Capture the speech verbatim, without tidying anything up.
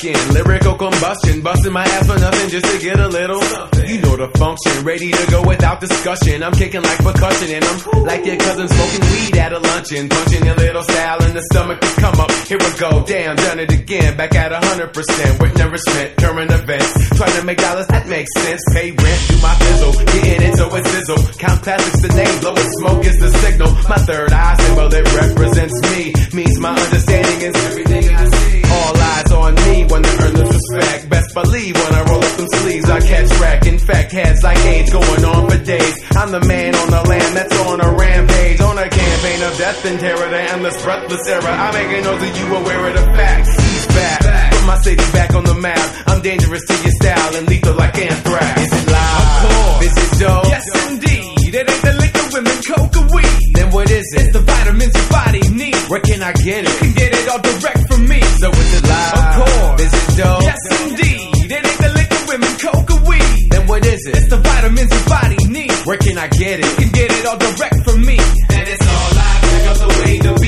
buskin', lyrical combustion, busting my ass for nothing just to get a little something. You know the function, ready to go without discussion. I'm kicking like percussion and I'm like your cousin smoking weed at a luncheon, punching your little style in the stomach to come up. Here we go, damn, done it again, back at a hundred percent with never spent current events. Trying to make dollars, that makes sense. Pay rent, do my fizzle, getting it so it's sizzle. Count classics today, blowing smoke is the signal. My third eye symbol, it represents me, means my understanding is everything I see. All eyes on me when to earn this respect. Best believe when I roll up them sleeves, I catch wreck. In fact, heads like AIDS going on for days. I'm the man on the land that's on a rampage, on a campaign of death and terror. The endless, breathless era. I'm making those of you aware of the facts. He's back, put my city back on the map. I'm dangerous to your style and lethal like anthrax. Is it live? Of course. Is it dope? Yes, indeed. It ain't the liquor, women, coke, or weed. Then what is it? It's the vitamins your body needs. Where can I get it? You can get it all direct from me. So is it live? Of course. Is it dope? Yes, indeed. It ain't the liquor, women, coke, or weed. Then what is it? It's the vitamins your body needs. Where can I get it? You can get it all direct from me. And it's all live. Check out the way the